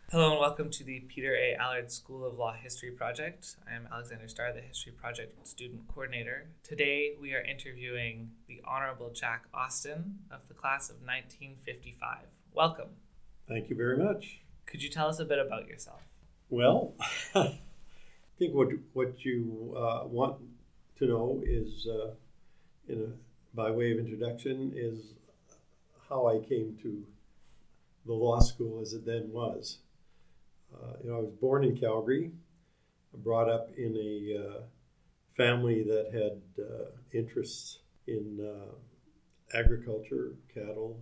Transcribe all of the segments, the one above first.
Hello and welcome to the Peter A. Allard School of Law History Project. I am Alexander Starr, the History Project Student Coordinator. Today we are interviewing the Honorable Jack Austin of the class of 1955. Welcome. Thank you very much. Could you tell us a bit about yourself? Well, I think what you want to know is, by way of introduction, is how I came to the law school as it then was. I was born in Calgary, brought up in a family that had interests in agriculture, cattle.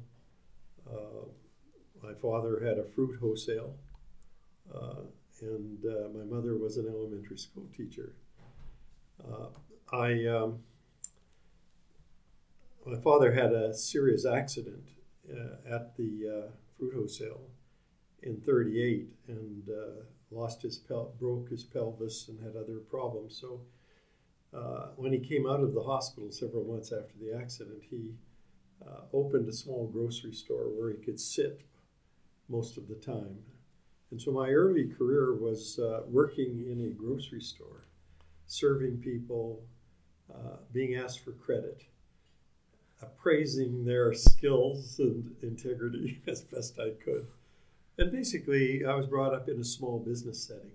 My father had a fruit wholesale, and my mother was an elementary school teacher. My father had a serious accident at the fruit wholesale in 1938 and broke his pelvis and had other problems. So when he came out of the hospital several months after the accident, he opened a small grocery store where he could sit most of the time. And so my early career was working in a grocery store, serving people, being asked for credit, appraising their skills and integrity as best I could. And basically, I was brought up in a small business setting.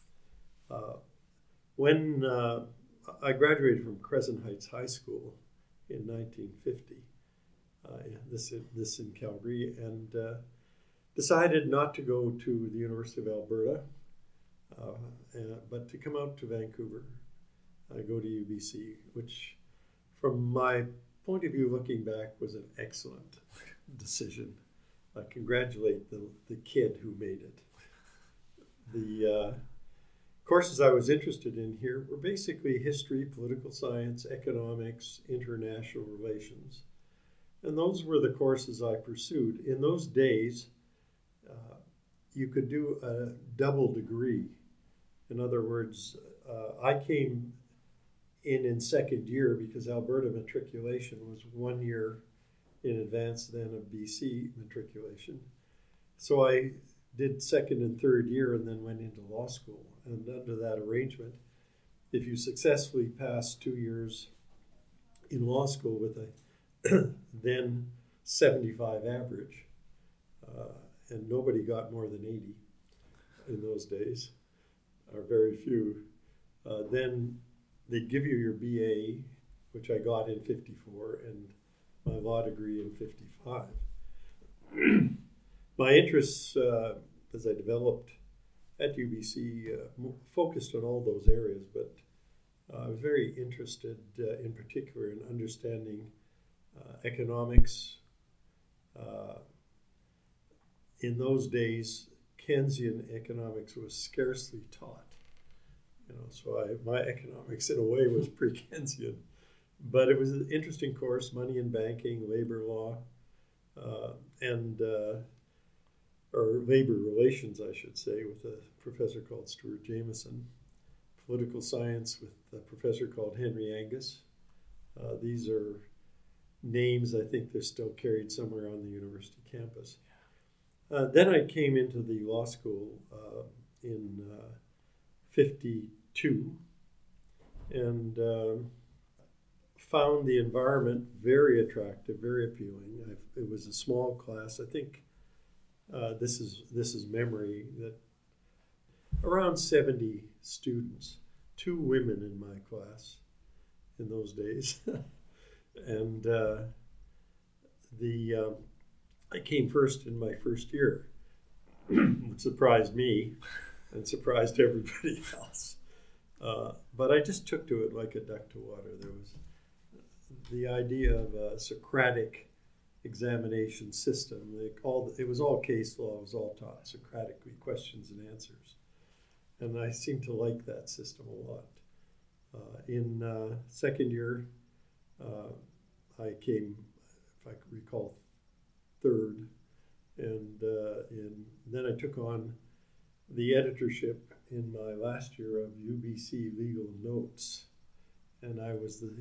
When I graduated from Crescent Heights High School in 1950, this in Calgary, and decided not to go to the University of Alberta, but to come out to Vancouver, go to UBC, which from my point of view looking back was an excellent decision. I congratulate the kid who made it. The courses I was interested in here were basically history, political science, economics, international relations. And those were the courses I pursued. In those days, you could do a double degree. In other words, I came in second year because Alberta matriculation was 1 year in advance then of BC matriculation. So I did second and third year and then went into law school. And under that arrangement, if you successfully passed 2 years in law school with a then 75 average, and nobody got more than 80 in those days, or very few, then they give you your BA, which I got in 54, and my law degree in 55. My interests, as I developed at UBC, focused on all those areas, but I was very interested in particular in understanding economics. In those days, Keynesian economics was scarcely taught. So my economics in a way was pre-Keynesian. But it was an interesting course, money and banking, labor law, or labor relations, I should say, with a professor called Stuart Jameson, political science with a professor called Henry Angus. These are names I think they're still carried somewhere on the university campus. Then I came into the law school in 52 and found the environment very attractive, very appealing. It was a small class. I think this is memory, that around 70 students, 2 women in my class in those days, and I came first in my first year, which surprised me and surprised everybody else. But I just took to it like a duck to water. There was the idea of a Socratic examination system. It was all case law. It was all taught Socratically, questions and answers. And I seemed to like that system a lot. In second year, I came, if I can recall, third. And then I took on the editorship in my last year of UBC Legal Notes. And I was the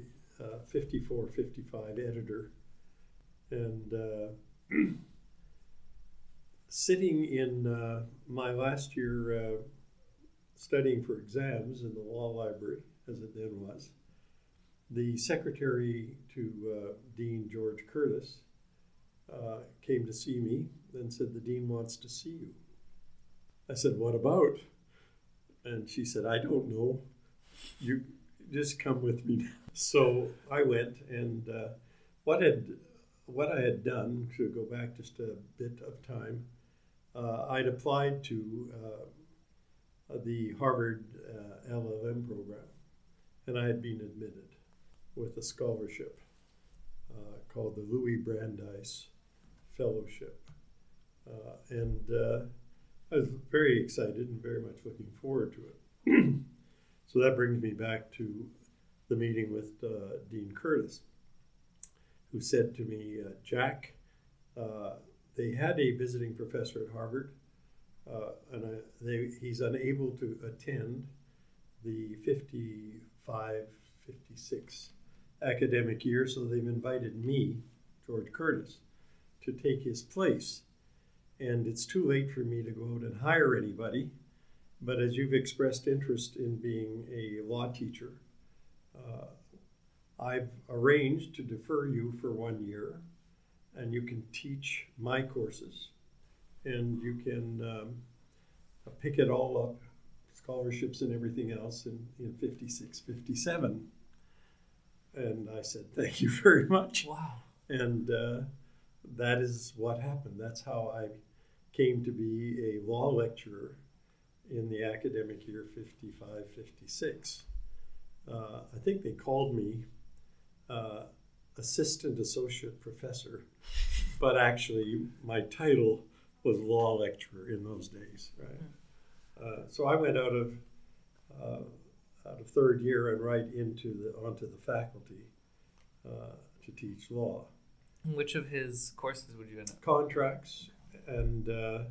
54-55 editor. And sitting in my last year studying for exams in the law library, as it then was, the secretary to Dean George Curtis came to see me and said, "The dean wants to see you." I said, "What about?" And she said, "I don't know. You just come with me." So I went, and what I had done, to go back just a bit of time, I'd applied to the Harvard LLM program, and I had been admitted with a scholarship called the Louis Brandeis Fellowship. And I was very excited and very much looking forward to it. So that brings me back to the meeting with Dean Curtis, who said to me, "Jack, they had a visiting professor at Harvard, and he's unable to attend the 55-56 academic year, so they've invited me, George Curtis, to take his place. And it's too late for me to go out and hire anybody, but as you've expressed interest in being a law teacher, I've arranged to defer you for 1 year, and you can teach my courses, and you can pick it all up, scholarships and everything else, in 56, 57. And I said, "Thank you very much." Wow. And that is what happened. That's how I came to be a law lecturer in the academic year 55, 56. I think they called me assistant associate professor, but actually my title was law lecturer in those days, right? So I went out of third year and right onto the faculty to teach law. Which of his courses would you end up? Contracts and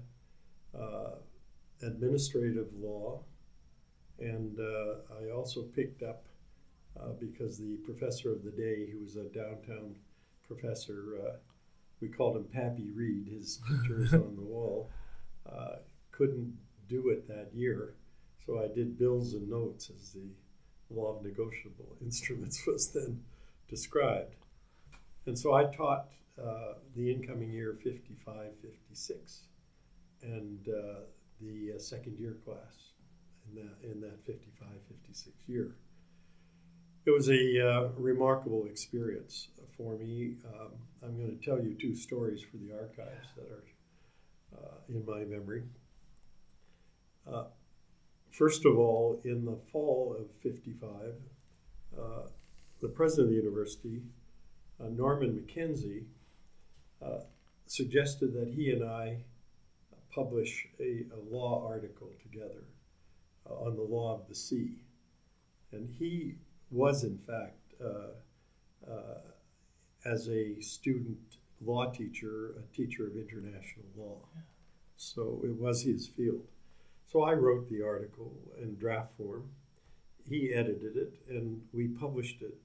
administrative law, and I also picked up, because the professor of the day, who was a downtown professor, we called him Pappy Reed, his pictures on the wall, couldn't do it that year. So I did bills and notes, as the law of negotiable instruments was then described. And so I taught the incoming year 55, 56, and the second year class in that 55, 56 year. It was a remarkable experience for me. I'm going to tell you 2 stories for the archives that are in my memory. First of all, in the fall of 55, the president of the university, Norman Mackenzie, suggested that he and I publish a law article together on the law of the sea. And he was, in fact, as a student law teacher, a teacher of international law. Yeah. So it was his field. So I wrote the article in draft form. He edited it, and we published it.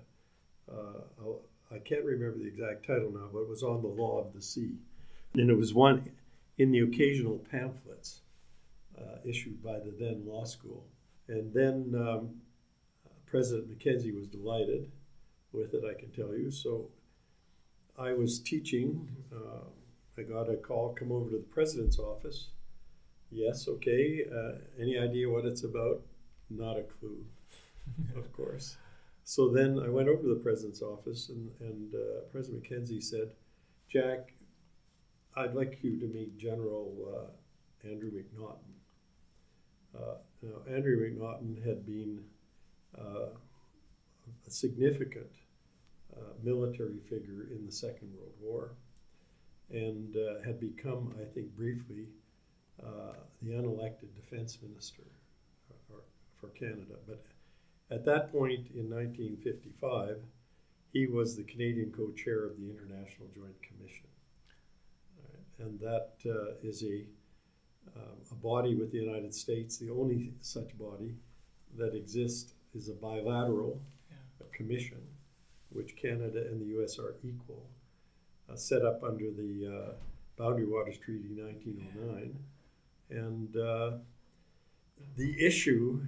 I can't remember the exact title now, but it was on the law of the sea. And it was one in the occasional pamphlets issued by the then law school. And then President Mackenzie was delighted with it, I can tell you. So I was teaching. I got a call, "Come over to the president's office." Yes, okay. Any idea what it's about? Not a clue, of course. So then I went over to the president's office, and President Mackenzie said, "Jack, I'd like you to meet General Andrew McNaughton." Now, Andrew McNaughton had been a significant military figure in the Second World War, and had become, I think briefly, the unelected defense minister for Canada. But at that point in 1955, he was the Canadian co-chair of the International Joint Commission. And that is a body with the United States. The only such body that exists is a bilateral commission, which Canada and the U.S. are equal, set up under the Boundary Waters Treaty 1909. And the issue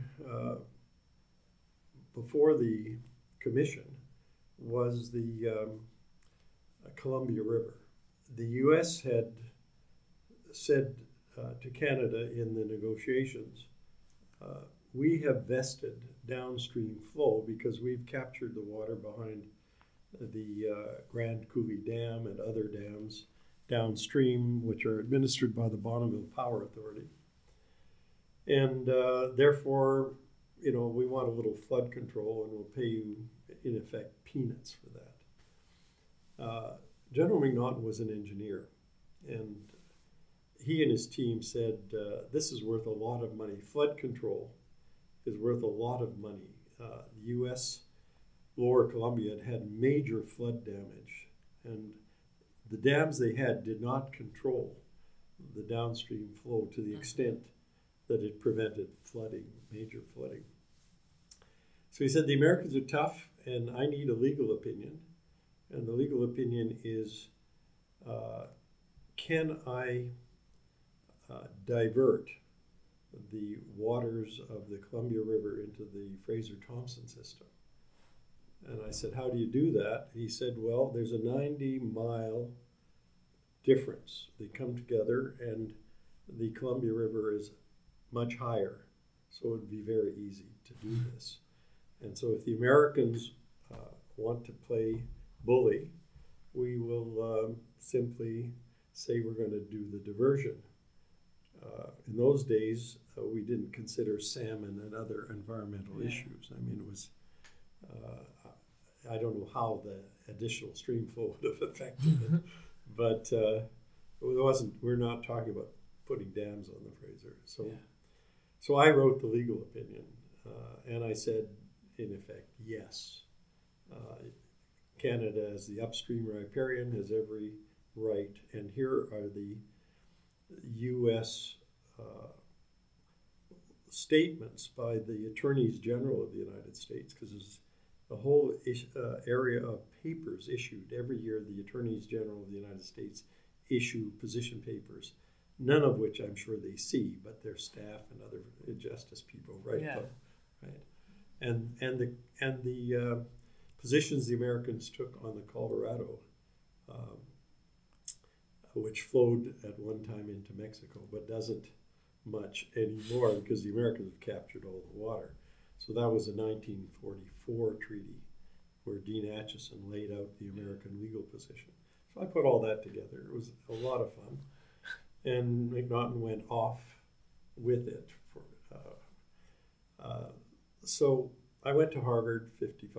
before the commission was the Columbia River. The U.S. had said to Canada in the negotiations, we have vested downstream flow because we've captured the water behind the Grand Coulee Dam and other dams downstream, which are administered by the Bonneville Power Authority. And therefore, we want a little flood control, and we'll pay you, in effect, peanuts for that. General McNaughton was an engineer, and he and his team said, this is worth a lot of money. Flood control is worth a lot of money. The U.S. Lower Columbia had major flood damage, and the dams they had did not control the downstream flow to the extent that it prevented flooding, major flooding. So he said, the Americans are tough, and I need a legal opinion. And the legal opinion is, can I divert the waters of the Columbia River into the Fraser-Thompson system? And I said, how do you do that? He said, well, there's a 90-mile difference. They come together, and the Columbia River is much higher, so it would be very easy to do this. And so if the Americans want to play bully, we will simply say we're going to do the diversion. In those days, we didn't consider salmon and other environmental issues. I mean, it was, I don't know how the additional stream flow would have affected it, but it wasn't, we're not talking about putting dams on the Fraser. So I wrote the legal opinion, and I said, in effect, yes. Canada, as the upstream riparian, has every right, and here are the U.S. Statements by the Attorneys General of the United States, because there's a whole area of papers issued. Every year, the Attorneys General of the United States issue position papers, none of which I'm sure they see, but their staff and other justice people write them, right? And the positions the Americans took on the Colorado, which flowed at one time into Mexico, but doesn't much anymore because the Americans have captured all the water. So that was a 1944 treaty where Dean Acheson laid out the American legal position. So I put all that together. It was a lot of fun. And McNaughton went off with it. So I went to Harvard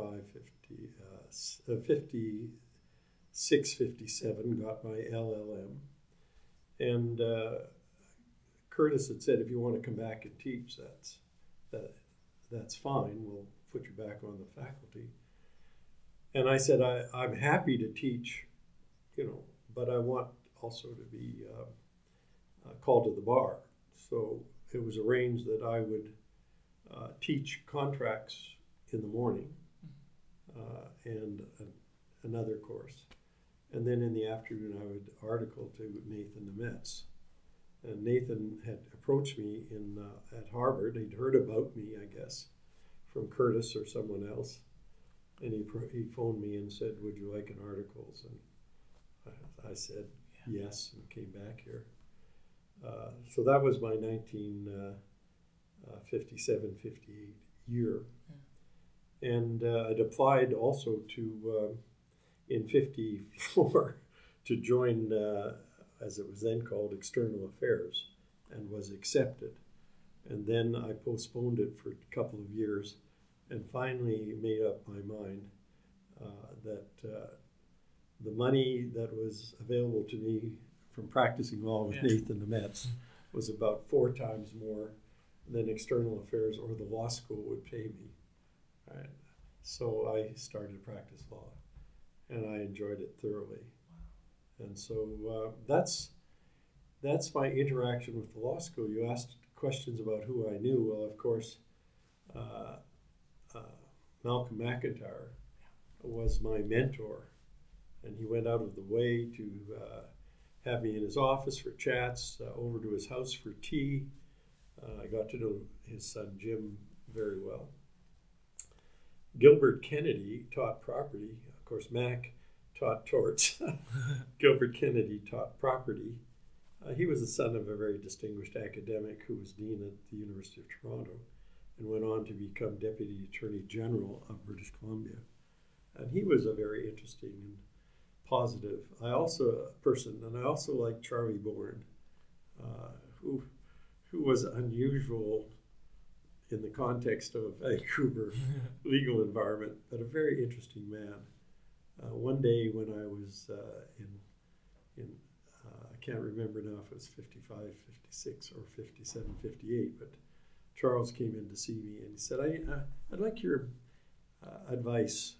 56, 57, got my LLM. And Curtis had said, if you want to come back and teach, that's fine. We'll put you back on the faculty. And I said, I'm happy to teach, but I want also to be called to the bar. So it was arranged that I would teach contracts in the morning and another course. And then in the afternoon, I would article to Nathan Nemetz. And Nathan had approached me at Harvard. He'd heard about me, I guess, from Curtis or someone else. And he phoned me and said, would you like an article? And I said yes, and came back here. So that was my 1957, 58 year. Yeah. And I'd applied also to, in 54, to join, as it was then called, External Affairs, and was accepted. And then I postponed it for a couple of years and finally made up my mind that the money that was available to me from practicing law with Nathan Nemetz was about 4 times more than External Affairs or the law school would pay me. Right? So I started to practice law, and I enjoyed it thoroughly. And so that's my interaction with the law school. You asked questions about who I knew. Well, of course, Malcolm have me in his office for chats, over to his house for tea. I got to know his son Jim very well. Gilbert Kennedy taught property. Of course, Mac taught torts. Gilbert Kennedy taught property. He was the son of a very distinguished academic who was dean at the University of Toronto and went on to become Deputy Attorney General of British Columbia. And he was a very interesting and positive. I also like Charlie Bourne, who was unusual in the context of a Vancouver legal environment, but a very interesting man. One day when I was I can't remember now if it was 55, 56, or 57, 58, but Charles came in to see me and he said, I'd like your advice.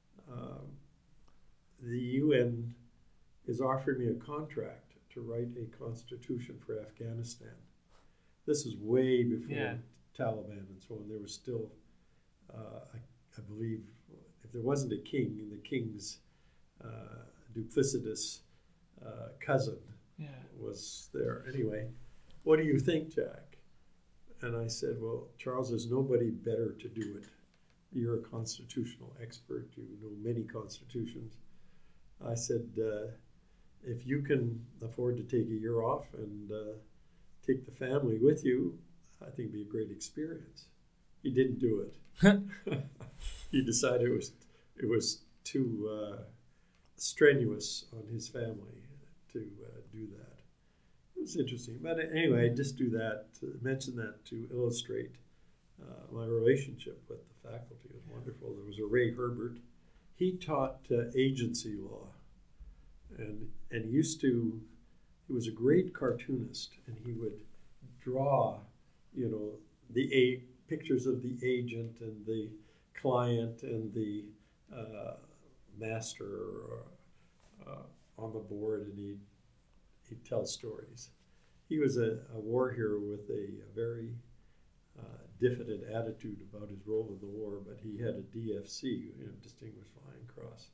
The UN is offering me a contract to write a constitution for Afghanistan. This is way before Taliban and so on. There was still, I believe, if there wasn't a king, and the king's duplicitous cousin was there. Anyway, what do you think, Jack? And I said, well, Charles, there's nobody better to do it. You're a constitutional expert. You know many constitutions. I said, if you can afford to take a year off and take the family with you, I think it'd be a great experience. He didn't do it. He decided it was too strenuous on his family to do that. It was interesting. But anyway, just do that, mention that to illustrate my relationship with the faculty. It was wonderful. There was a Ray Herbert. He taught agency law. And he was a great cartoonist, and he would draw, the pictures of the agent and the client and the master on the board, and he'd tell stories. He was a war hero with a very diffident attitude about his role in the war, but he had a DFC, Distinguished Flying Cross.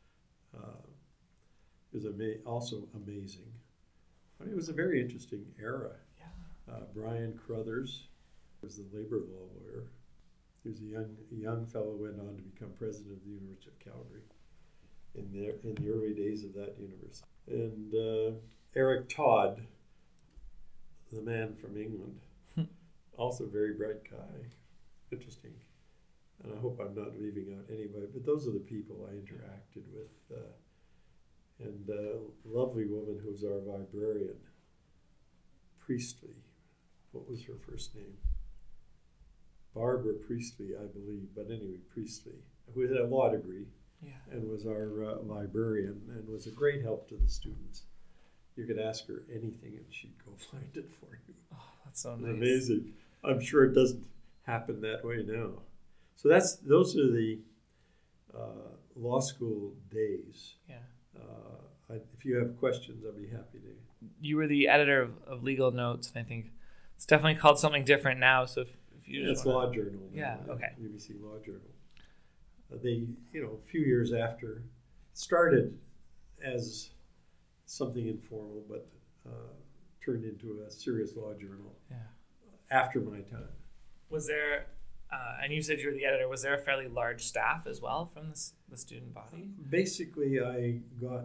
It was also amazing. It was a very interesting era. Yeah. Brian Crothers was the labor law lawyer. He was a young fellow, went on to become president of the University of Calgary in the early days of that university. And Eric Todd, the man from England, also a very bright guy, interesting. And I hope I'm not leaving out anybody, but those are the people I interacted with. And a lovely woman who's our librarian, Priestley. What was her first name? Barbara Priestley, I believe, but anyway, Priestley, who had a law degree and was our librarian and was a great help to the students. You could ask her anything and she'd go find it for you. Oh, that's so nice. Amazing. I'm sure it doesn't happen that way now. So those are the law school days. Yeah. If you have questions, I'll be happy to. You were the editor of Legal Notes, and I think it's definitely called something different now. So if you it's Law Journal. Yeah. Okay. UBC Law Journal. They, a few years after, started as something informal, but turned into a serious law journal. Yeah. After my time. Was there? And you said you were the editor. Was there a fairly large staff as well from the student body? Basically, I got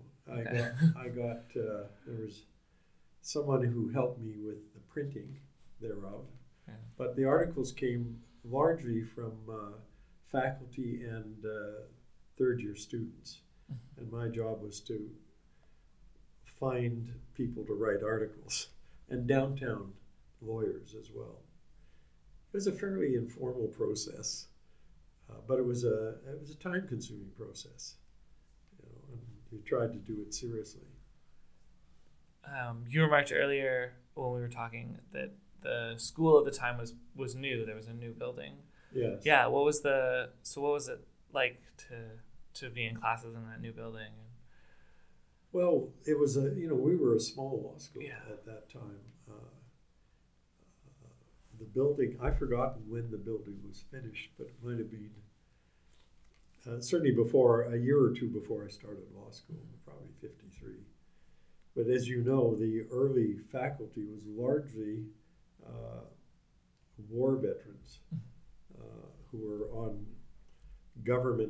there was someone who helped me with the printing thereof, but the articles came largely from faculty and third-year students, and my job was to find people to write articles, and downtown lawyers as well. It was a fairly informal process, but it was a time-consuming process. And we tried to do it seriously. You remarked earlier when we were talking that the school at the time was new. There was a new building. Yes. Yeah. What was it like to be in classes in that new building? Well, it was we were a small law school at that time. The building, I've forgotten when the building was finished, but it might have been certainly a year or two before I started law school, probably 53. But as you know, the early faculty was largely war veterans who were on government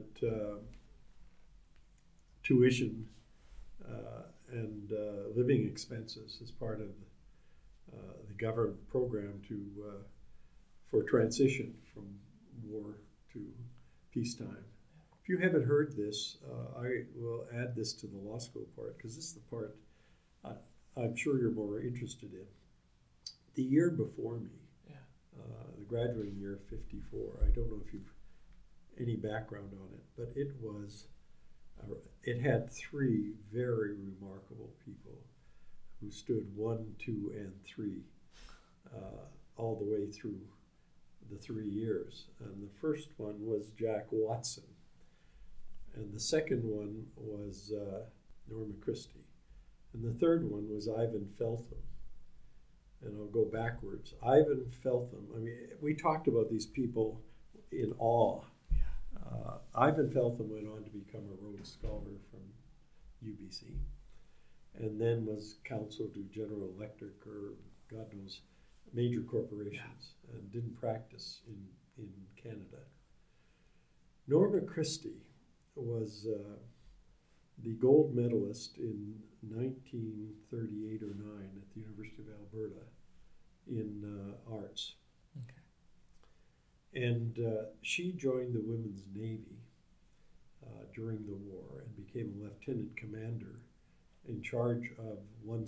tuition and living expenses as part of the government program for transition from war to peacetime. If you haven't heard this, I will add this to the law school part, because this is the part I'm sure you're more interested in. The year before me, the graduating year of 54, I don't know if you've any background on it, but it had three very remarkable people who stood 1, 2, and 3 all the way through the 3 years. And the first one was Jack Watson, and the second one was Norma Christie, and the third one was Ivan Feltham. And I'll go backwards. Ivan Feltham, I mean, we talked about these people in awe. Ivan Feltham went on to become a Rhodes Scholar from UBC, and then was counsel to General Electric, or God knows, major corporations, and didn't practice in Canada. Norma Christie was the gold medalist in 1938 or 9 at the University of Alberta in arts. Okay. And she joined the Women's Navy during the war and became a lieutenant commander in charge of one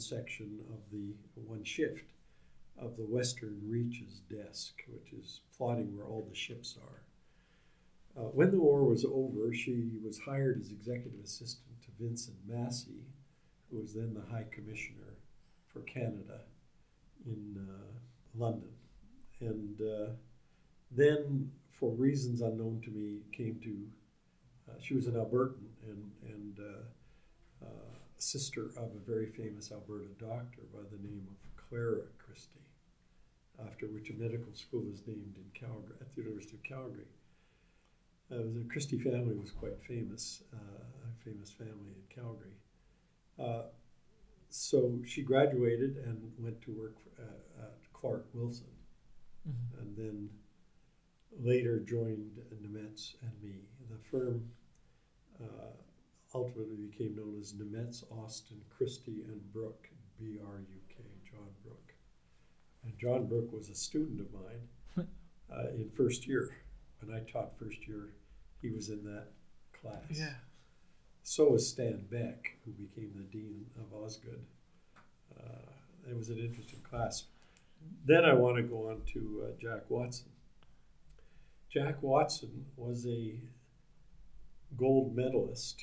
shift of the Western Reaches desk, which is plotting where all the ships are. When the war was over, she was hired as executive assistant to Vincent Massey, who was then the High Commissioner for Canada in London. And then, for reasons unknown to me, she was an Albertan and sister of a very famous Alberta doctor by the name of Clara Christie, after which a medical school is named in Calgary, at the University of Calgary. The Christie family was quite famous, a famous family in Calgary. So she graduated and went to work at Clark Wilson, and then later joined Nemetz and me. The firm ultimately became known as Nemetz, Austin, Christie, and Brooke, B-R-U-K, John Brooke. And John Brooke was a student of mine in first year. When I taught first year, he was in that class. Yeah. So was Stan Beck, who became the dean of Osgoode. It was an interesting class. Then I want to go on to Jack Watson. Jack Watson was a gold medalist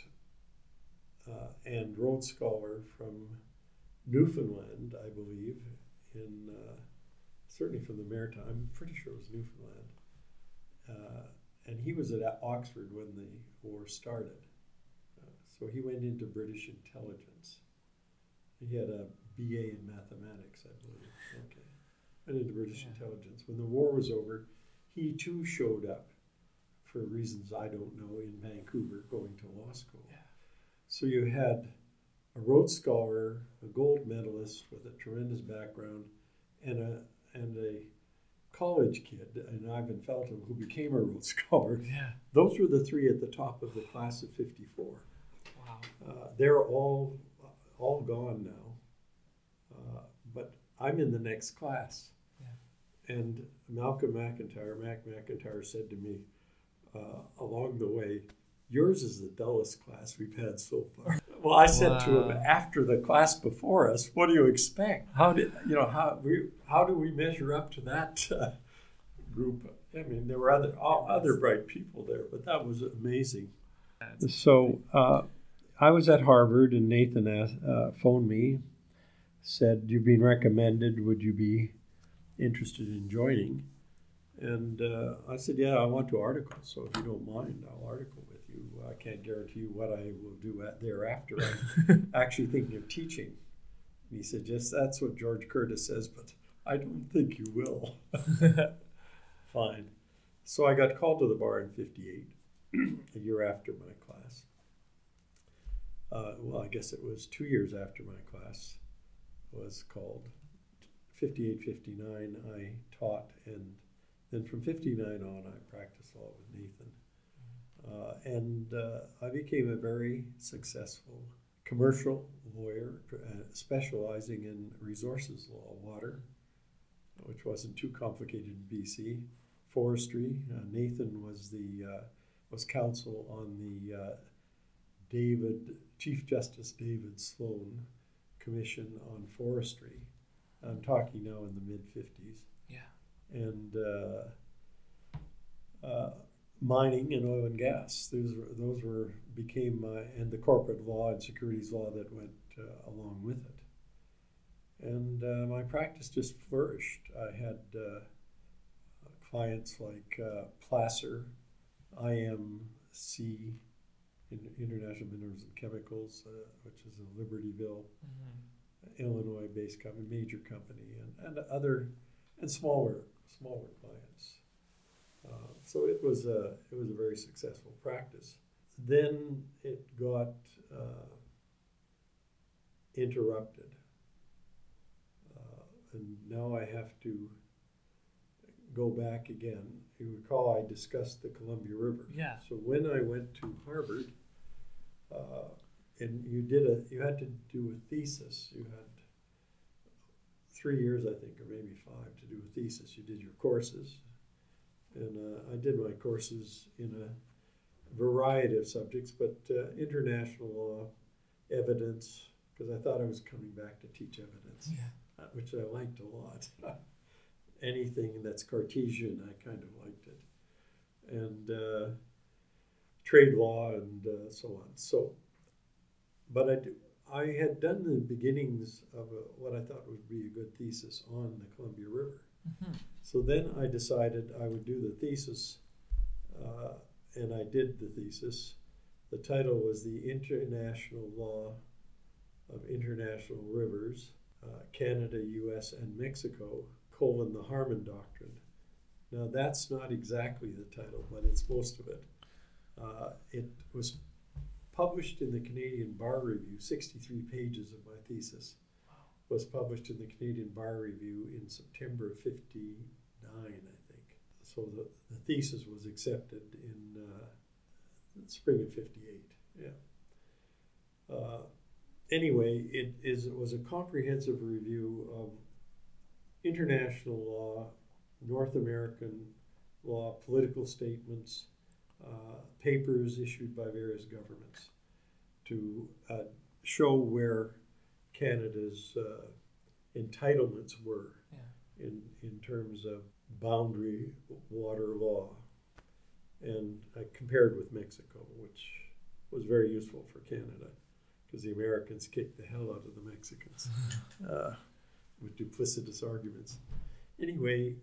and Rhodes Scholar from Newfoundland, I believe, certainly from the Maritime. I'm pretty sure it was Newfoundland. And he was at Oxford when the war started. So he went into British intelligence. He had a BA in mathematics, I believe. Okay. Went into British intelligence. When the war was over, he too showed up, for reasons I don't know, in Vancouver, going to law school. Yeah. So you had a Rhodes Scholar, a gold medalist with a tremendous background, and a college kid, and Ivan Feltham, who became a Rhodes Scholar. Yeah. Those were the three at the top of the class of 54. Wow. They're all gone now. But I'm in the next class. Yeah. And Mac McIntyre said to me along the way, "Yours is the dullest class we've had so far." Well, I said to him, after the class before us, what do you expect? How do we measure up to that group? I mean, there were other bright people there, but that was amazing. So I was at Harvard, and Nathan phoned me, said, "You've been recommended. Would you be interested in joining?" And I said, "Yeah, I want to article, so if you don't mind, I'll article with you. I can't guarantee you what I will do thereafter. I'm actually thinking of teaching." And he said, "Yes, that's what George Curtis says, but I don't think you will." Fine. So I got called to the bar in 58, a year after my class. well, I guess it was 2 years after my class was called. 58, 59, I taught, and then from 59 on, I practiced law with Nathan. And I became a very successful commercial lawyer, specializing in resources law, water, which wasn't too complicated in BC, forestry. Nathan was counsel on the Chief Justice David Sloan Commission on Forestry. I'm talking now in the mid-50s. Yeah. And mining and oil and gas. Those became and the corporate law and securities law that went along with it. And my practice just flourished. I had clients like Placer, IMC, International Minerals and Chemicals, which is a Libertyville, Illinois-based company, major company, and other and smaller clients. So it was a very successful practice. Then it got interrupted, and now I have to go back again. You recall I discussed the Columbia River. Yeah. So when I went to Harvard, and you had to do a thesis. You had 3 years, I think, or maybe 5 to do a thesis. You did your courses. And I did my courses in a variety of subjects, but international law, evidence, because I thought I was coming back to teach evidence, which I liked a lot. Anything that's Cartesian, I kind of liked it. And trade law and so on. So, but I had done the beginnings of what I thought would be a good thesis on the Columbia River. So then I decided I would do the thesis, and I did the thesis. The title was The International Law of International Rivers, Canada, U.S., and Mexico, the Harmon Doctrine. Now that's not exactly the title, but it's most of it. It was published in the Canadian Bar Review, 63 pages of my thesis. Was published in the Canadian Bar Review in September of 59, I think. So the thesis was accepted in spring of 58, yeah. Anyway, it was a comprehensive review of international law, North American law, political statements, papers issued by various governments to show where Canada's entitlements were in terms of boundary water law, and I compared with Mexico, which was very useful for Canada because the Americans kicked the hell out of the Mexicans with duplicitous arguments. Anyway,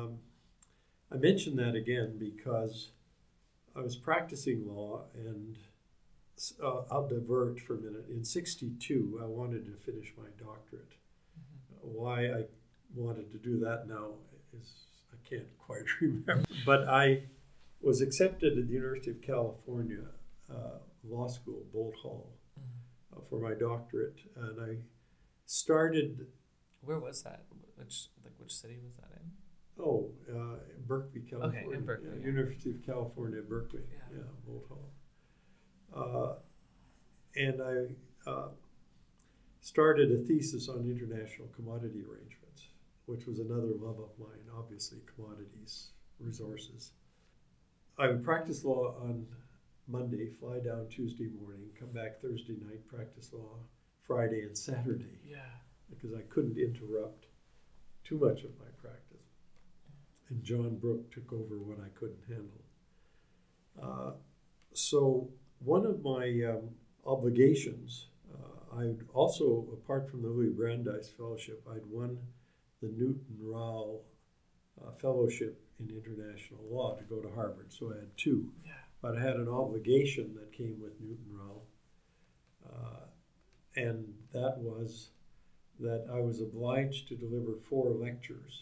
I mention that again because I was practicing law, and I'll divert for a minute. In 1962, I wanted to finish my doctorate. Why I wanted to do that now is I can't quite remember. But I was accepted at the University of California Law School, Bolt Hall, for my doctorate, and I started. Where was that? Which city was that in? Berkeley, California. Okay, in Berkeley. Yeah. University of California, Berkeley. Yeah, Bolt Hall. And I started a thesis on international commodity arrangements, which was another love of mine, obviously, commodities, resources. I would practice law on Monday, fly down Tuesday morning, come back Thursday night, practice law Friday and Saturday. Yeah. Because I couldn't interrupt too much of my practice. And John Brooke took over what I couldn't handle. So one of my obligations, I'd also, apart from the Louis Brandeis Fellowship, I'd won the Newton Rowell Fellowship in International Law to go to Harvard. So I had 2. Yeah. But I had an obligation that came with Newton Rowell, and that was that I was obliged to deliver 4 lectures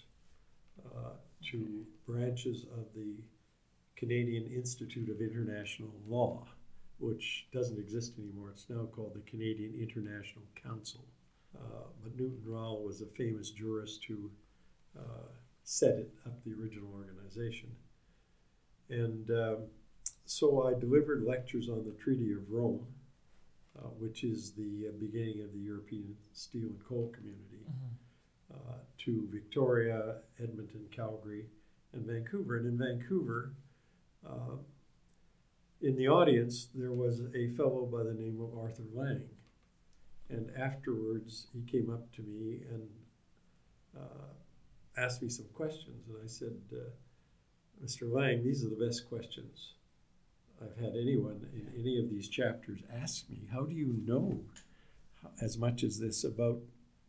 to branches of the Canadian Institute of International Law, which doesn't exist anymore. It's now called the Canadian International Council. But Newton Rowell was a famous jurist who set it up, the original organization. And so I delivered lectures on the Treaty of Rome, which is the beginning of the European Steel and Coal Community, to Victoria, Edmonton, Calgary, and Vancouver. And in Vancouver, in the audience, there was a fellow by the name of Arthur Lang. And afterwards, he came up to me and asked me some questions. And I said, Mr. Lang, these are the best questions I've had anyone in any of these chapters ask me. How do you know as much as this about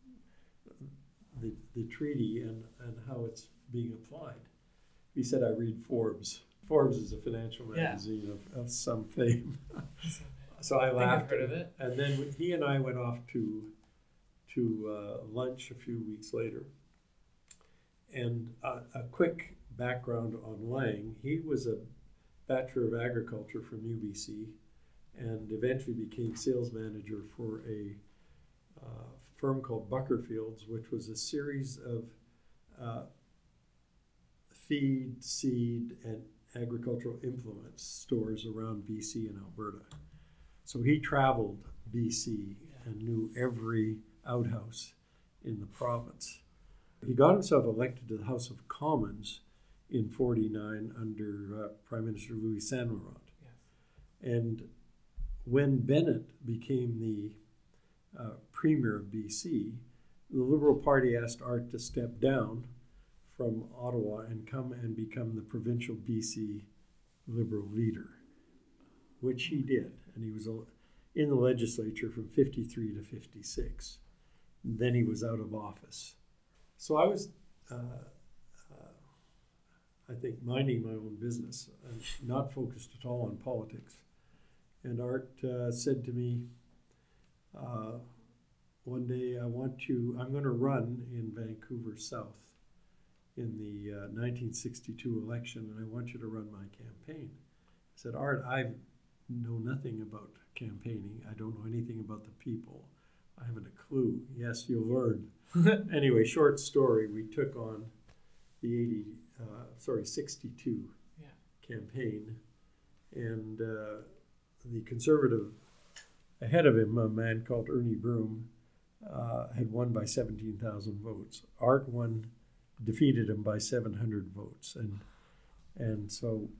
the treaty and how it's being applied? He said, I read Forbes. Forbes is a financial magazine of some fame. So I laughed. I've heard of it. And then he and I went off to lunch a few weeks later. And a quick background on Lang. He was a Bachelor of Agriculture from UBC and eventually became sales manager for a firm called Buckerfields, which was a series of feed, seed, and agricultural implements stores around BC and Alberta. So he traveled BC and knew every outhouse in the province. He got himself elected to the House of Commons in 1949 under Prime Minister Louis Saint Laurent. Yes. And when Bennett became the Premier of BC, the Liberal Party asked Art to step down from Ottawa and come and become the provincial BC Liberal leader, which he did. And he was in the legislature from 53 to 56. And then he was out of office. So I was, I think, minding my own business and not focused at all on politics. And Art said to me one day, I'm going to run in Vancouver South in the 1962 election, and I want you to run my campaign. I said, Art, I know nothing about campaigning. I don't know anything about the people. I haven't a clue. Yes, you'll learn. Anyway, short story, we took on the 62 campaign, and the Conservative ahead of him, a man called Ernie Broom, had won by 17,000 votes. Art defeated him by 700 votes, and so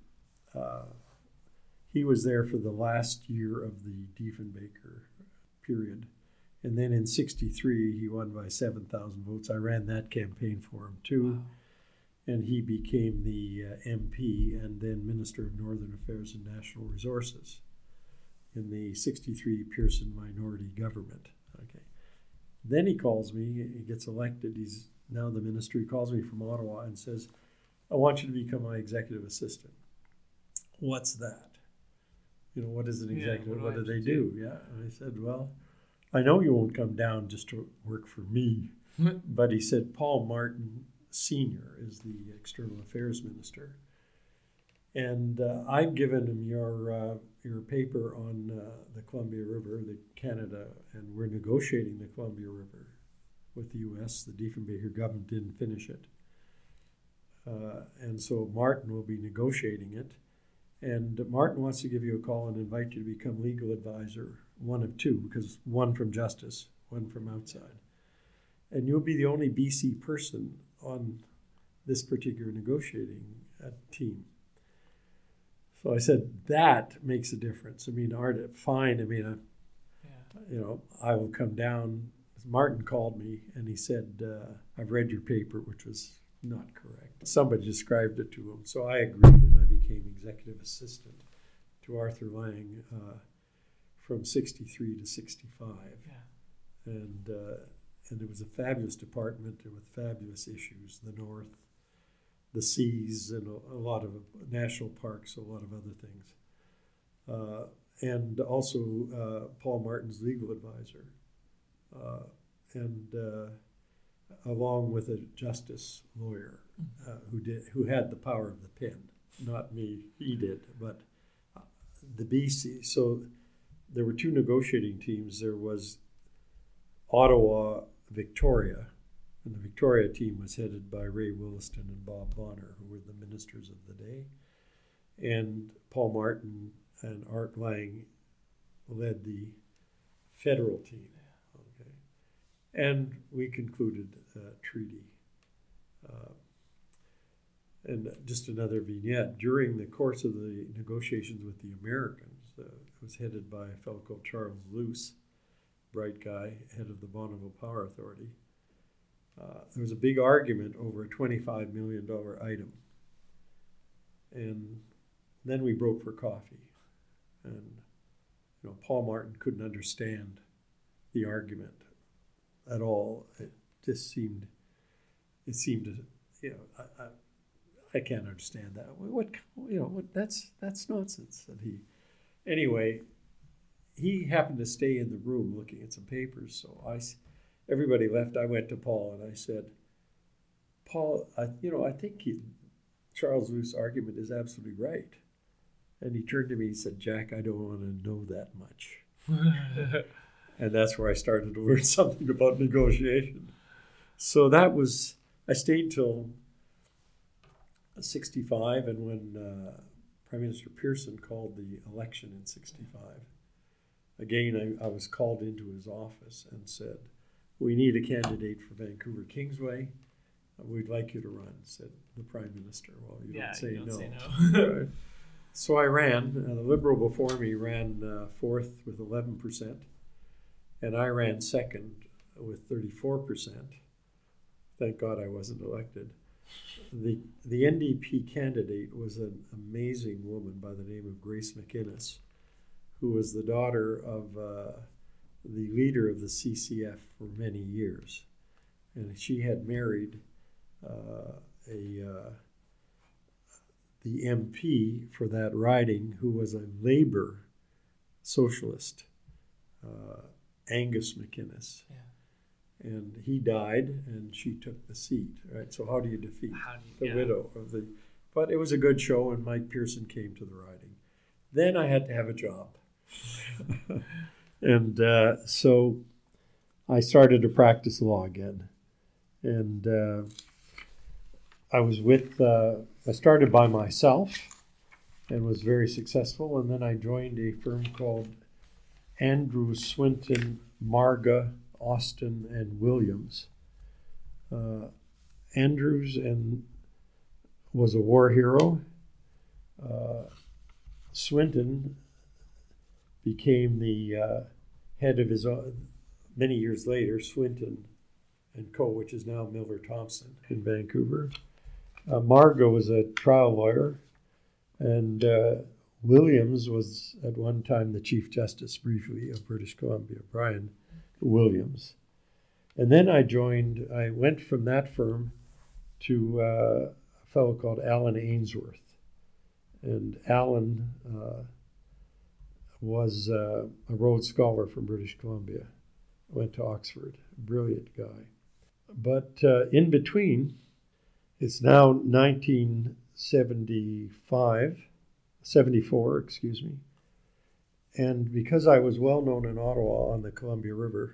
he was there for the last year of the Diefenbaker period. And then in 63, he won by 7,000 votes. I ran that campaign for him too. Wow. And he became the MP and then Minister of Northern Affairs and National Resources in the 63 Pearson minority government. Okay. Then he calls me, he gets elected. He's now the minister. He calls me from Ottawa and says, I want you to become my executive assistant. What's that? What is an executive? What do they do? Yeah. And I said, well, I know you won't come down just to work for me. But he said, Paul Martin Sr. is the External Affairs Minister. And I've given him your paper on the Columbia River, the Canada, and we're negotiating the Columbia River with the U.S. The Diefenbaker government didn't finish it. And so Martin will be negotiating it. And Martin wants to give you a call and invite you to become legal advisor, one of two, because one from Justice, one from outside. And you'll be the only BC person on this particular negotiating team. So I said, that makes a difference. I mean, Art, fine. I mean, I will come down. Martin called me and he said, I've read your paper, which was not correct. Somebody described it to him. So I agreed and I became executive assistant to Arthur Lang from 63 to 65. Yeah. And it was a fabulous department with fabulous issues, the North, the seas, and a lot of national parks, a lot of other things. And also Paul Martin's legal advisor. Along with a justice lawyer who had the power of the pen. Not me, he did, but the BC. So there were two negotiating teams. There was Ottawa, Victoria, and the Victoria team was headed by Ray Williston and Bob Bonner, who were the ministers of the day. And Paul Martin and Art Lang led the federal team. Okay. And we concluded a treaty. And just another vignette, during the course of the negotiations with the Americans, it was headed by a fellow called Charles Luce, bright guy, head of the Bonneville Power Authority. There was a big argument over a $25 million item. And then we broke for coffee. And Paul Martin couldn't understand the argument at all. It just seemed to, I can't understand that. That's nonsense. And anyway, he happened to stay in the room looking at some papers. So everybody left. I went to Paul and I said, Paul, I think Charles Luce's argument is absolutely right. And he turned to me and said, Jack, I don't want to know that much. And that's where I started to learn something about negotiation. So I stayed till 65, and when Prime Minister Pearson called the election in 65, again, I was called into his office and said, we need a candidate for Vancouver Kingsway. We'd like you to run, said the Prime Minister. Well, you don't say no. Right. So I ran. The Liberal before me ran fourth with 11%, and I ran second with 34%. Thank God I wasn't elected. The NDP candidate was an amazing woman by the name of Grace McInnes, who was the daughter of the leader of the CCF for many years. And she had married the MP for that riding, who was a Labour socialist, Angus McInnes. Yeah. And he died, and she took the seat, right? So how do you defeat the widow of the... But it was a good show, and Mike Pearson came to the riding. Then I had to have a job. And so I started to practice law again. And I started by myself and was very successful. And then I joined a firm called Andrews, Swinton, Marga, Austin, and Williams. Andrews was a war hero. Swinton became the head of his own, many years later, Swinton and Co., which is now Miller Thompson in Vancouver. Marga was a trial lawyer, and Williams was at one time the Chief Justice, briefly, of British Columbia, Brian Williams. And then I went from that firm to a fellow called Alan Ainsworth. And Alan was a Rhodes Scholar from British Columbia, went to Oxford, brilliant guy. But in between, it's now 74, and because I was well known in Ottawa on the Columbia River,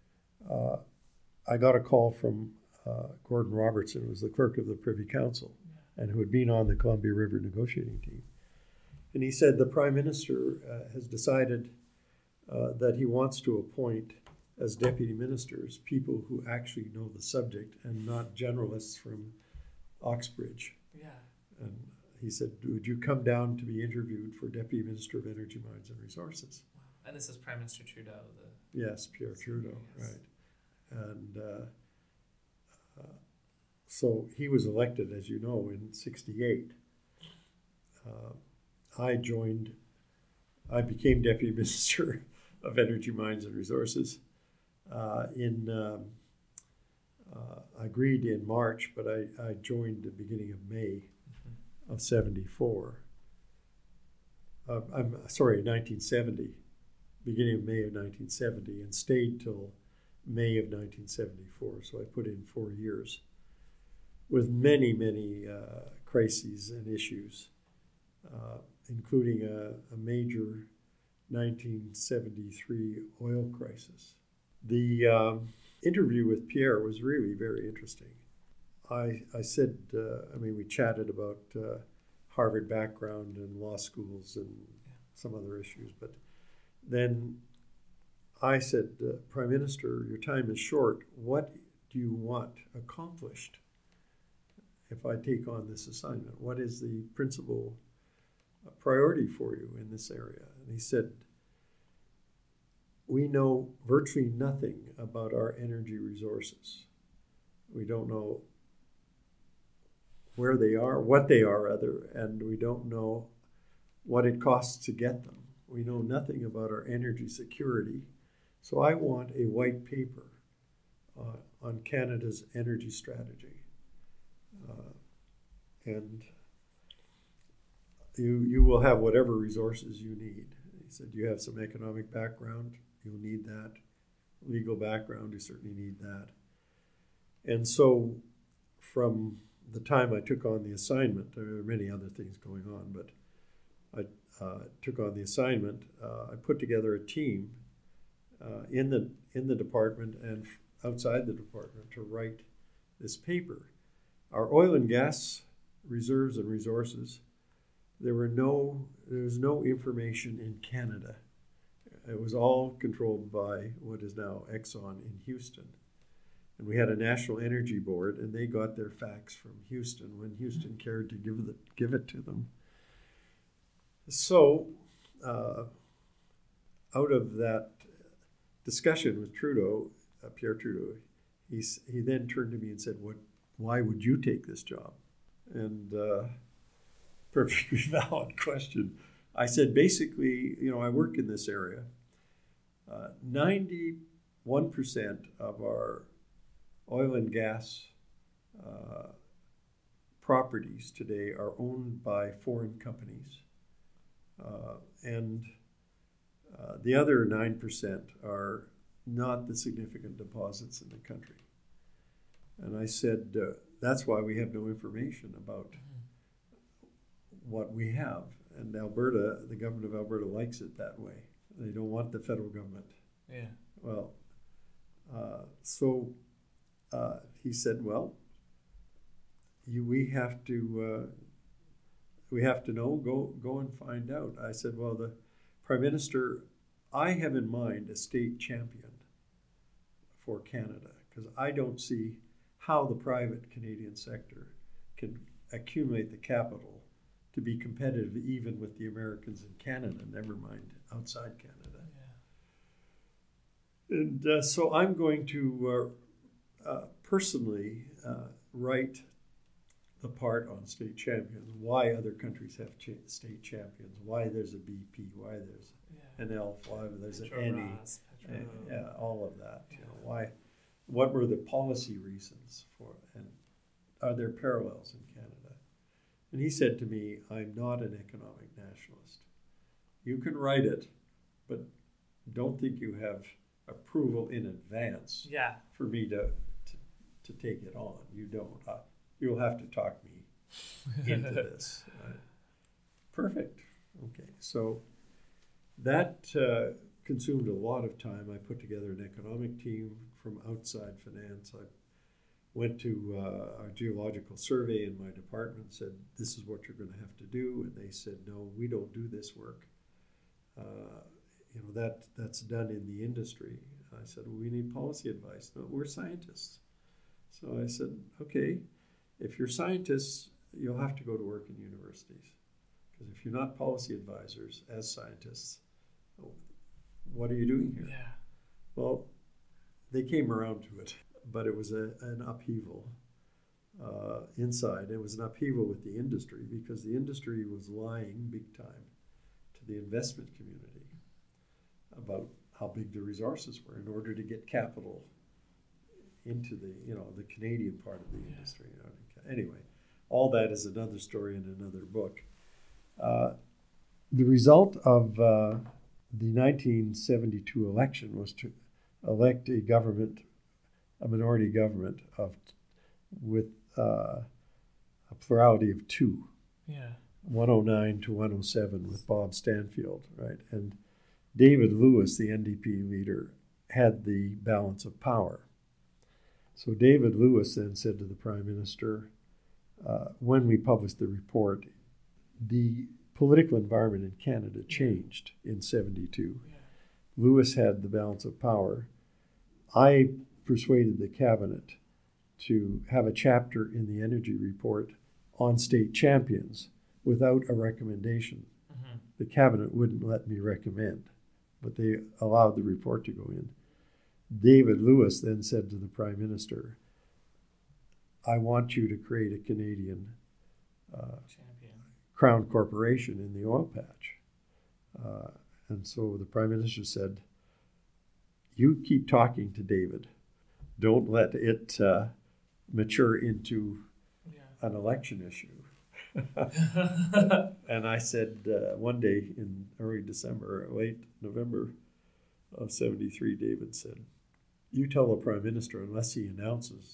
I got a call from Gordon Robertson, who was the clerk of the Privy Council and who had been on the Columbia River negotiating team. And he said the Prime Minister has decided that he wants to appoint as deputy ministers people who actually know the subject and not generalists from Oxbridge. Yeah. And he said, would you come down to be interviewed for Deputy Minister of Energy, Mines and Resources? Wow. And this is Prime Minister Trudeau. Yes, Pierre Trudeau, yes. Right. And so he was elected, as you know, in 68. I became Deputy Minister of Energy, Mines and Resources. I agreed in March, but I joined the beginning of May of 74. 1970, beginning of May of 1970, and stayed till May of 1974. So I put in 4 years with many, many crises and issues. including a major 1973 oil crisis. The interview with Pierre was really very interesting. I said, we chatted about Harvard background and law schools and some other issues, but then I said, Prime Minister, your time is short. What do you want accomplished if I take on this assignment? What is the principal priority for you in this area? And he said, we know virtually nothing about our energy resources. We don't know where they are, what they are rather, and we don't know what it costs to get them. We know nothing about our energy security. So I want a white paper on Canada's energy strategy. And you will have whatever resources you need. He said, you have some economic background, you'll need that. Legal background, you certainly need that. And so from the time I took on the assignment, there were many other things going on, but I took on the assignment. I put together a team in the department and outside the department to write this paper. Our oil and gas reserves and resources, there was no information in Canada. It was all controlled by what is now Exxon in Houston. And we had a National Energy Board, and they got their facts from Houston when Houston cared to give it to them. So, out of that discussion with Trudeau, Pierre Trudeau, he then turned to me and said, why would you take this job? And perfectly valid question. I said, basically, I work in this area. 91% of our oil and gas properties today are owned by foreign companies. And the other 9% are not the significant deposits in the country. And I said, that's why we have no information about what we have. And Alberta, the government of Alberta likes it that way. They don't want the federal government. Yeah. Well, so he said, well, we have to know, go and find out. I said, well, the Prime Minister, I have in mind a state champion for Canada, because I don't see how the private Canadian sector can accumulate the capital to be competitive even with the Americans in Canada, never mind outside Canada. Yeah. And so I'm going to personally write the part on state champions, why other countries have state champions, why there's a BP, why there's an ELF, why there's an ENI, all of that. Yeah. What were the policy reasons for, and are there parallels in Canada? And he said to me, I'm not an economic nationalist. You can write it, but don't think you have approval in advance for me to take it on. You don't. You'll have to talk me into this. Perfect. Okay, so that consumed a lot of time. I put together an economic team from outside finance. I went to our geological survey in my department and said, this is what you're going to have to do. And they said, no, we don't do this work. That's done in the industry. I said, well, we need policy advice. No, we're scientists. So I said, okay, if you're scientists, you'll have to go to work in universities. Because if you're not policy advisors as scientists, what are you doing here? Yeah. Well, they came around to it, but it was an upheaval inside. It was an upheaval with the industry because the industry was lying big time to the investment community about how big the resources were in order to get capital into the Canadian part of the industry. Anyway, all that is another story in another book. The result of the 1972 election was to elect a minority government with a plurality of two. Yeah. 109 to 107 with Bob Stanfield, right? And David Lewis, the NDP leader, had the balance of power. So David Lewis then said to the Prime Minister, when we published the report, the political environment in Canada changed in 72. Yeah. Lewis had the balance of power. I persuaded the cabinet to have a chapter in the energy report on state champions without a recommendation. Mm-hmm. The cabinet wouldn't let me recommend, but they allowed the report to go in. David Lewis then said to the Prime Minister, I want you to create a Canadian Crown Corporation in the oil patch. And so the Prime Minister said, you keep talking to David. Don't let it mature into an election issue. And I said one day in early December, late November of 73, David said, you tell the Prime Minister, unless he announces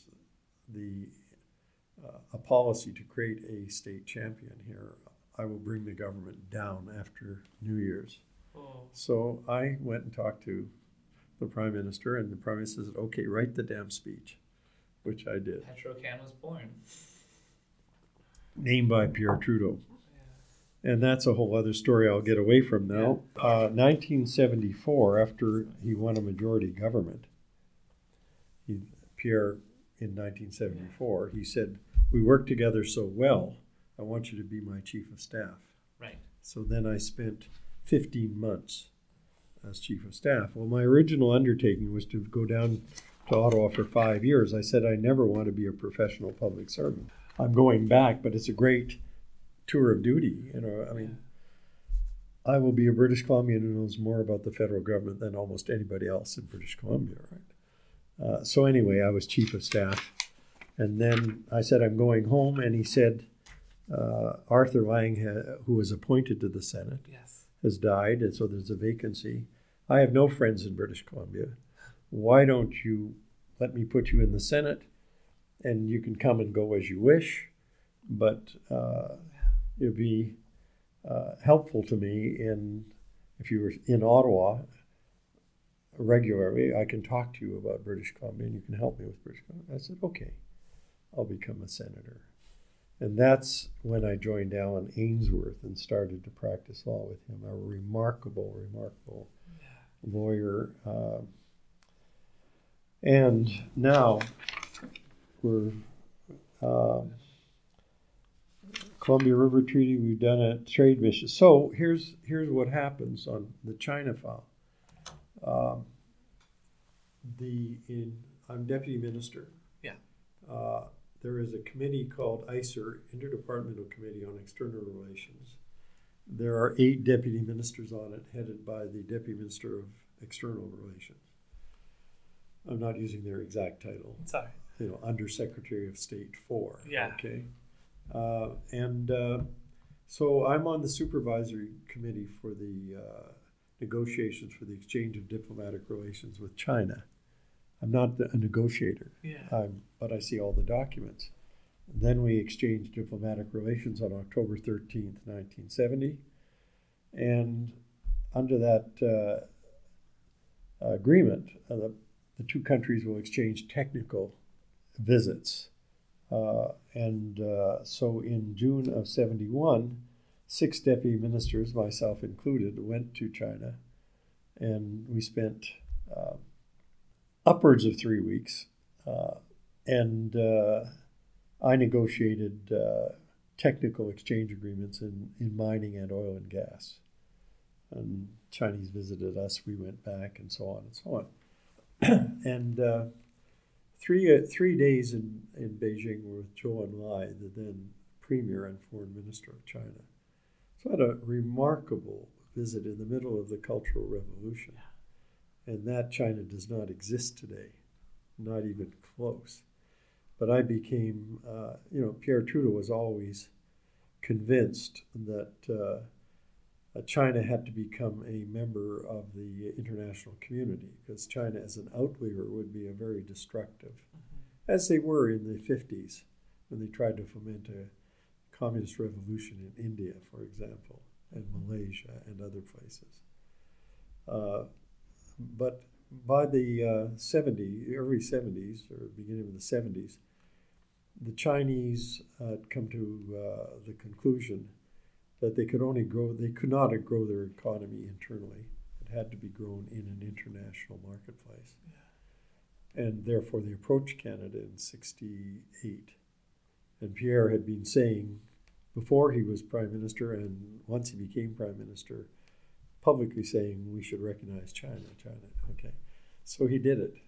a policy to create a state champion here, I will bring the government down after New Year's. Oh. So I went and talked to the Prime Minister, and the Prime Minister said, okay, write the damn speech, which I did. Petro-Can was born. Named by Pierre Trudeau. Yeah. And that's a whole other story I'll get away from now. 1974, after he won a majority government, Pierre, in 1974, he said, we worked together so well, I want you to be my chief of staff. Right. So then I spent 15 months as chief of staff. Well, my original undertaking was to go down to Ottawa for 5 years. I said I never want to be a professional public servant. I'm going back, but it's a great tour of duty. I will be a British Columbian who knows more about the federal government than almost anybody else in British Columbia, right? So anyway, I was chief of staff. And then I said, I'm going home. And he said, Arthur Lang, who was appointed to the Senate, has died. And so there's a vacancy. I have no friends in British Columbia. Why don't you let me put you in the Senate? And you can come and go as you wish. But it would be helpful to me if you were in Ottawa regularly, I can talk to you about British Columbia and you can help me with British Columbia. I said, okay, I'll become a senator. And that's when I joined Alan Ainsworth and started to practice law with him, a remarkable lawyer. And now we're Columbia River Treaty, we've done a trade mission. So here's what happens on the China file. I'm deputy minister. Yeah. There is a committee called ICER, Interdepartmental Committee on External Relations. There are 8 deputy ministers on it, headed by the Deputy Minister of External Relations. I'm not using their exact title. Sorry. Under Secretary of State 4. Yeah. Okay. So I'm on the supervisory committee for the negotiations for the exchange of diplomatic relations with China. I'm not a negotiator, but I see all the documents. Then we exchanged diplomatic relations on October 13th, 1970. And under that agreement, the two countries will exchange technical visits. So in June of 71, 6 deputy ministers, myself included, went to China, and we spent upwards of 3 weeks, and I negotiated technical exchange agreements in mining and oil and gas. And Chinese visited us, we went back, and so on and so on. And 3 days in Beijing were with Zhou Enlai, the then Premier and Foreign Minister of China. So I had a remarkable visit in the middle of the Cultural Revolution. And that China does not exist today, not even close. But I became, Pierre Trudeau was always convinced that China had to become a member of the international community, because China as an outlier would be a very destructive, as they were in the 50s when they tried to foment a communist revolution in India, for example, and Malaysia and other places. But by the early 70s, or beginning of the 70s, the Chinese had come to the conclusion that they could not grow their economy internally. It had to be grown in an international marketplace. Yeah. And therefore they approached Canada in 1968. And Pierre had been saying, before he was Prime Minister and once he became Prime Minister, publicly saying we should recognize China. Okay. So he did it.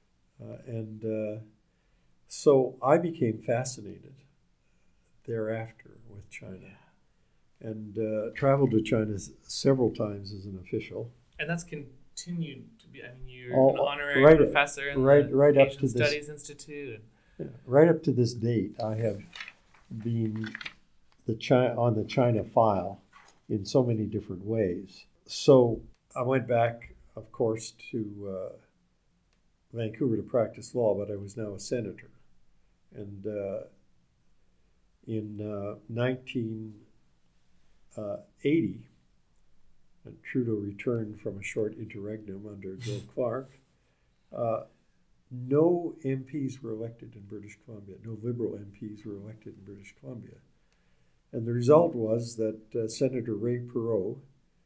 So I became fascinated thereafter with China. Yeah. And traveled to China several times as an official. And that's continued to be, you're an honorary professor in the Asian Studies Institute. Yeah, right up to this date, I have been on the China file in so many different ways. So I went back, of course, to Vancouver to practice law, but I was now a senator. And in 1980, when Trudeau returned from a short interregnum under Joe Clark, no MPs were elected in British Columbia. No Liberal MPs were elected in British Columbia. And the result was that Senator Ray Perot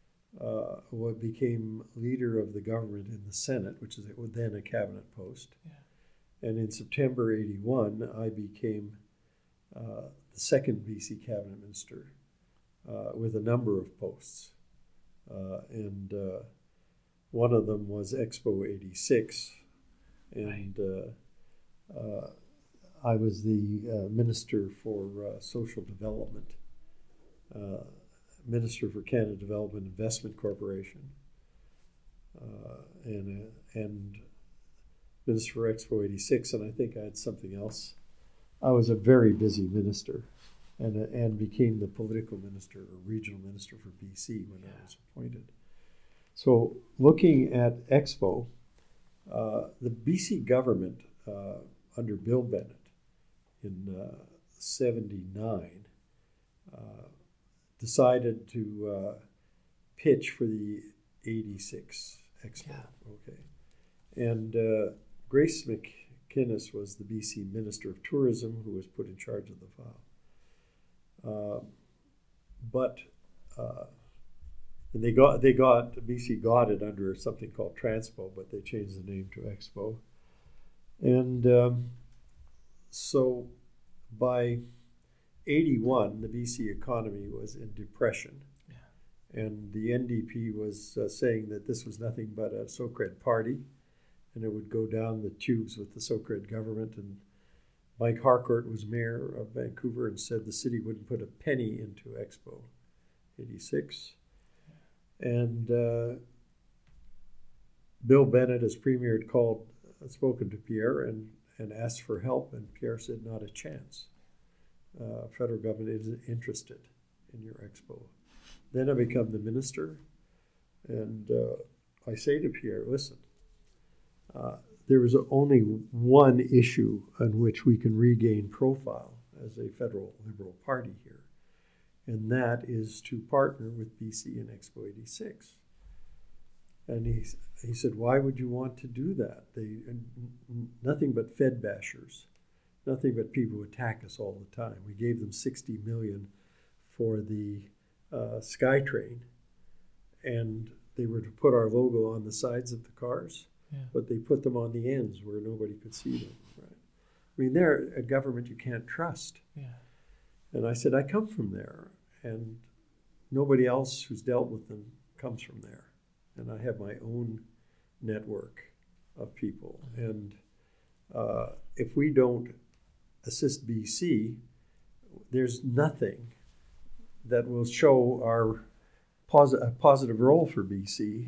became leader of the government in the Senate, which is then a cabinet post. Yeah. And in September 81, I became the second BC cabinet minister with a number of posts. And one of them was Expo 86. And I was the Minister for Social Development, Minister for Canada Development Investment Corporation, and Minister for Expo 86, and I think I had something else. I was a very busy minister and became the political minister or regional minister for BC when I was appointed. So looking at Expo, the BC government under Bill Bennett in 79 decided to pitch for the 86 Expo. Yeah. Okay. And Grace McInnes was the BC Minister of Tourism who was put in charge of the file. And BC got it under something called Transpo, but they changed the name to Expo. And so by 81, the BC economy was in depression. Yeah. And the NDP was saying that this was nothing but a Socred party, and it would go down the tubes with the Socred government. And Mike Harcourt was mayor of Vancouver and said the city wouldn't put a penny into Expo 86. And Bill Bennett, as premier, had spoken to Pierre and asked for help, and Pierre said, not a chance. Federal government isn't interested in your Expo. Then I become the minister, and I say to Pierre, listen, there is only one issue on which we can regain profile as a federal Liberal Party here, and that is to partner with BC in Expo 86. And he said, why would you want to do that? Nothing but Fed bashers, nothing but people who attack us all the time. We gave them $60 million for the SkyTrain, and they were to put our logo on the sides of the cars, but they put them on the ends where nobody could see them. Right? I mean, they're a government you can't trust. Yeah. And I said, I come from there, and nobody else who's dealt with them comes from there. And I have my own network of people. And if we don't assist BC, there's nothing that will show our positive role for BC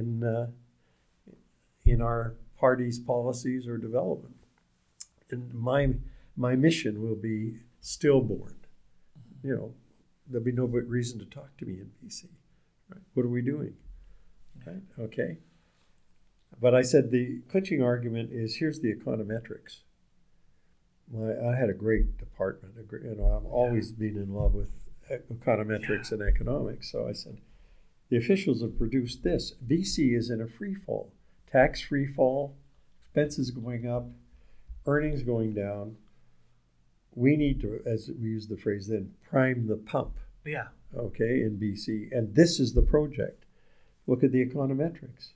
in our party's policies or development. And my mission will be stillborn. You know, there'll be no reason to talk to me in BC. Right? What are we doing? Right? Okay. But I said the clinching argument is, here's the econometrics. I had a great department. I've always been in love with econometrics and economics. So I said, the officials have produced this. BC is in a free fall, tax free fall, expenses going up, earnings going down. We need to, as we use the phrase then, prime the pump. Yeah. Okay, in BC. And this is the project. Look at the econometrics.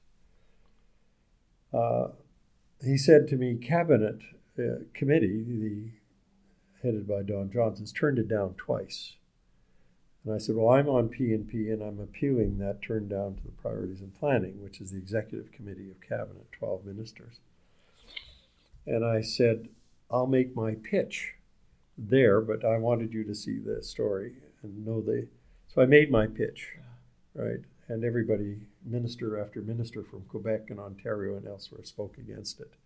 He said to me, cabinet committee, headed by Don Johnson's, turned it down twice. And I said, well, I'm on P&P and I'm appealing that turn down to the Priorities and Planning, which is the executive committee of cabinet, 12 ministers. And I said, I'll make my pitch there, but I wanted you to see the story and know so I made my pitch, right? And everybody, minister after minister from Quebec and Ontario and elsewhere, spoke against it.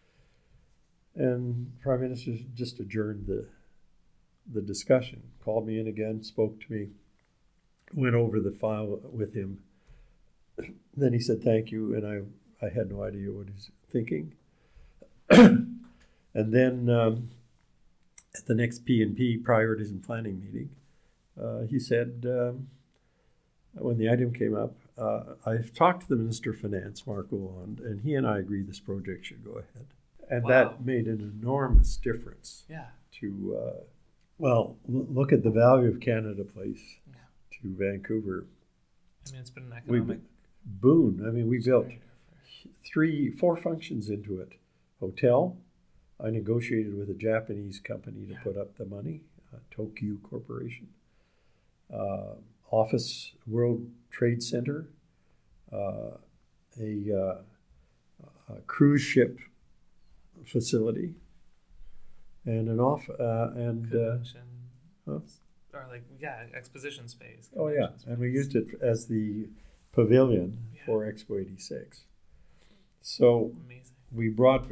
And Prime Minister just adjourned the discussion, called me in again, spoke to me, went over the file with him. Then he said, thank you, and I had no idea what he's thinking. And then at the next P&P, Priorities and Planning meeting, he said, when the item came up, I've talked to the Minister of Finance, Mark Oland, and he and I agree this project should go ahead. And that made an enormous difference to, look at the value of Canada Place to Vancouver. I mean, it's been an economic boon. I mean, we built 4 functions into it. Hotel. I negotiated with a Japanese company to put up the money, Tokyu Corporation. Office, World Trade Center, a cruise ship facility, and an exposition space. Oh yeah, and we used it as the pavilion for Expo 86. So amazing. We brought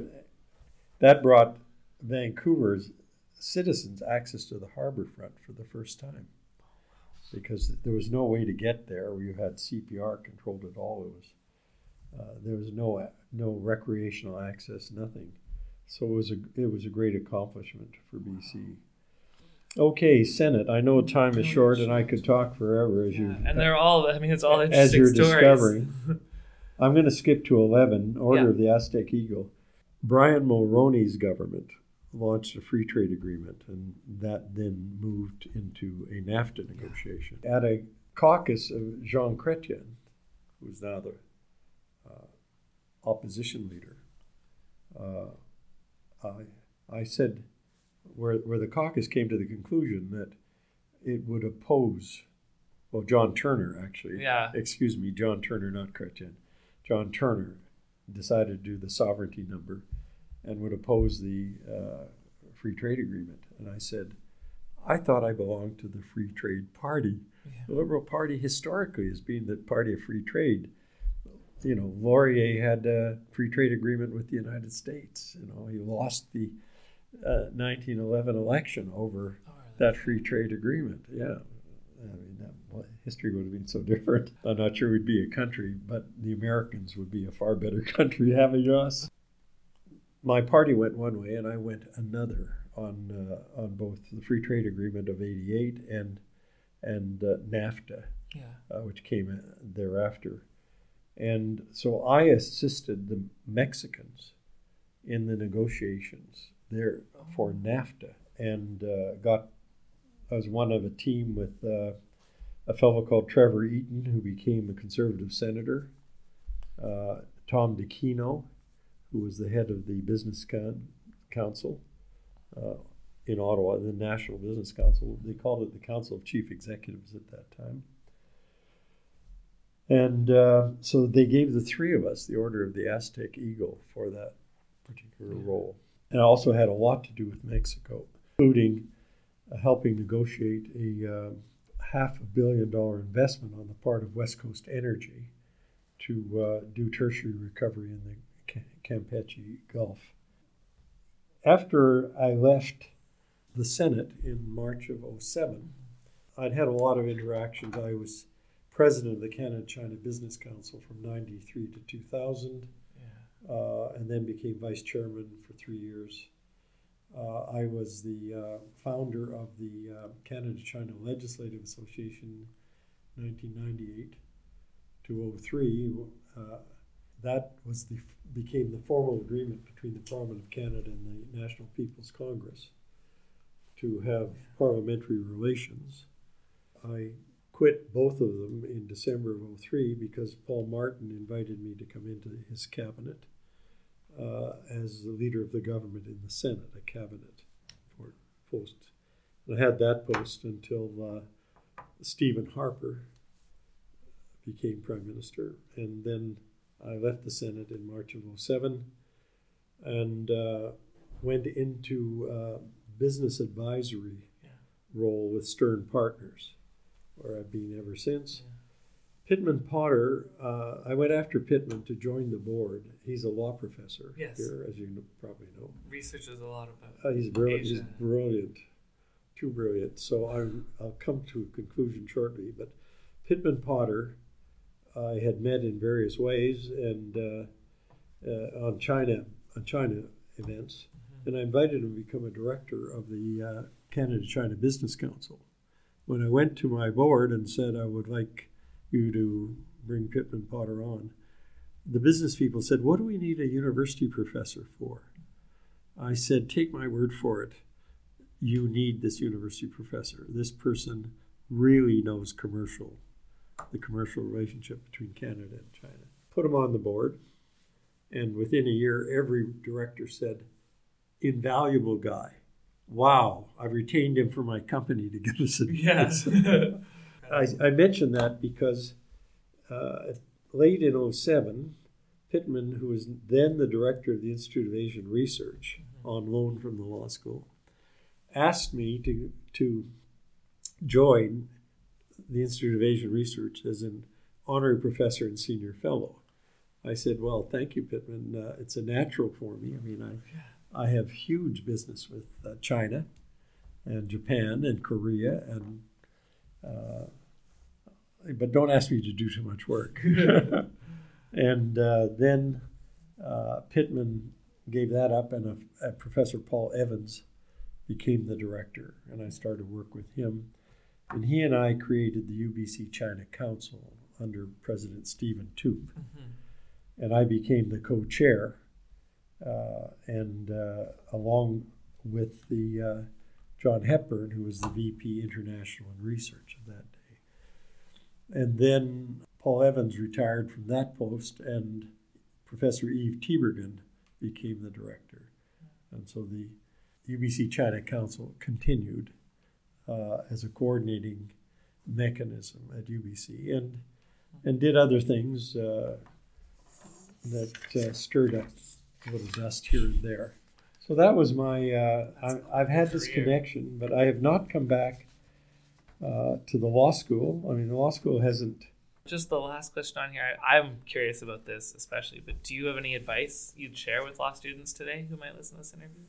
Vancouver's citizens access to the harbor front for the first time, because there was no way to get there. We had CPR controlled it all. There was no recreational access, nothing. So it was a great accomplishment for BC. Okay, Senate. I know time is short, and I could talk forever and they're all. I mean, it's all interesting as you're stories. Discovering. I'm going to skip to 11. Order of the Aztec Eagle. Brian Mulroney's government launched a free trade agreement, and that then moved into a NAFTA negotiation. At a caucus of Jean Chrétien, who's now the opposition leader, I said, where the caucus came to the conclusion that it would oppose, John Turner actually. Yeah. Excuse me, John Turner, not Chrétien. John Turner decided to do the sovereignty number and would oppose the free trade agreement. And I said, I thought I belonged to the Free Trade Party. Yeah. The Liberal Party historically has been the party of free trade. You know, Laurier had a free trade agreement with the United States. You know, he lost the 1911 election over that free trade agreement. Yeah. I mean, history would have been so different. I'm not sure we'd be a country, but the Americans would be a far better country having us. My party went one way, and I went another on both the free trade agreement of '88 and NAFTA, which came thereafter. And so I assisted the Mexicans in the negotiations there for NAFTA, and I was one of a team with a fellow called Trevor Eaton, who became a conservative senator, Tom DeKino, who was the head of the Business Council in Ottawa, the National Business Council. They called it the Council of Chief Executives at that time. And so they gave the three of us the Order of the Aztec Eagle for that particular role. And I also had a lot to do with Mexico, including helping negotiate a $500 million investment on the part of West Coast Energy to do tertiary recovery in the Campeche Gulf. After I left the Senate in March of 2007, I'd had a lot of interactions. I was president of the Canada-China Business Council from 1993 to 2000, and then became vice chairman for 3 years. I was the founder of the Canada-China Legislative Association 1998 to 03. That was became the formal agreement between the Parliament of Canada and the National People's Congress to have parliamentary relations. I quit both of them in December of 03 because Paul Martin invited me to come into his cabinet as the leader of the government in the Senate, a cabinet post. And I had that post until Stephen Harper became Prime Minister, and then I left the Senate in March of 07 and went into business advisory role with Stern Partners, where I've been ever since. Pittman Potter, I went after Pittman to join the board. He's a law professor here, as you probably know. Researches a lot about he's brilliant. He's brilliant, too brilliant. So I'll come to a conclusion shortly. But Pittman Potter, I had met in various ways and on China events, and I invited him to become a director of the Canada-China Business Council. When I went to my board and said I would like you to bring Pittman Potter on, the business people said, "What do we need a university professor for?" I said, "Take my word for it. You need this university professor. This person really knows the commercial relationship between Canada and China." Put him on the board, and within a year, every director said, "Invaluable guy. Wow, I've retained him for my company to give us advice." I mentioned that because late in 07, Pittman, who was then the director of the Institute of Asian Research on loan from the law school, asked me to join the Institute of Asian Research as an honorary professor and senior fellow. I said, "Well, thank you, Pittman. It's a natural for me. I mean, I have huge business with China and Japan and Korea, and but don't ask me to do too much work." And then Pittman gave that up, and Professor Paul Evans became the director, and I started work with him. And he and I created the UBC China Council under President Stephen Toope. And I became the co-chair, and along with the John Hepburn, who was the VP International and Research of that day. And then Paul Evans retired from that post, and Professor Eve Tiebergen became the director. And so the UBC China Council continued as a coordinating mechanism at UBC, and did other things that stirred up a little dust here and there. So that was my, I've had this connection, but I have not come back to the law school. I mean, the law school hasn't. Just the last question on here. I'm curious about this especially, but do you have any advice you'd share with law students today who might listen to this interview?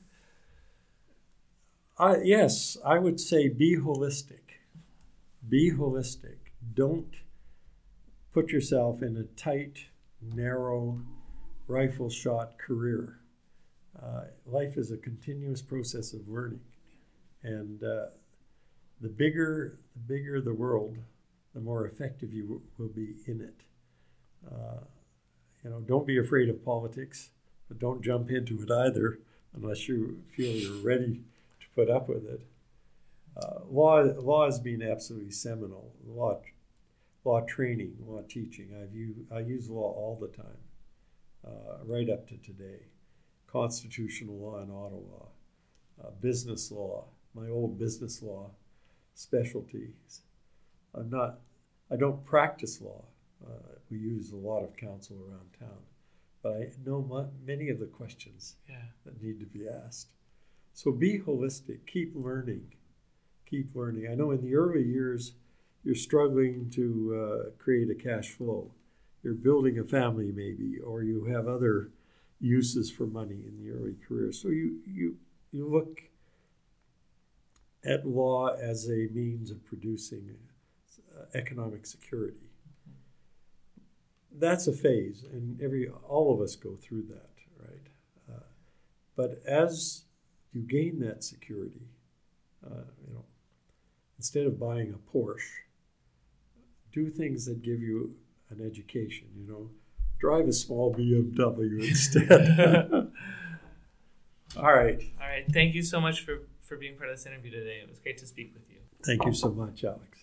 Yes, I would say be holistic. Be holistic. Don't put yourself in a tight, narrow, rifle shot career. Life is a continuous process of learning, and the bigger the world, the more effective you will be in it. Don't be afraid of politics, but don't jump into it either unless you feel you're ready to put up with it. Law has been absolutely seminal. Law training, law teaching. I use law all the time, right up to today. Constitutional law in Ottawa, business law, my old business law specialties. I don't practice law. We use a lot of counsel around town, but I know many of the questions that need to be asked. So be holistic, keep learning. I know in the early years, you're struggling to create a cash flow. You're building a family maybe, or you have other uses for money in the early career. So you look at law as a means of producing economic security. That's a phase, and all of us go through that, right? But as you gain that security. Instead of buying a Porsche, do things that give you an education. Drive a small BMW instead. All right. All right. Thank you so much for being part of this interview today. It was great to speak with you. Thank you so much, Alex.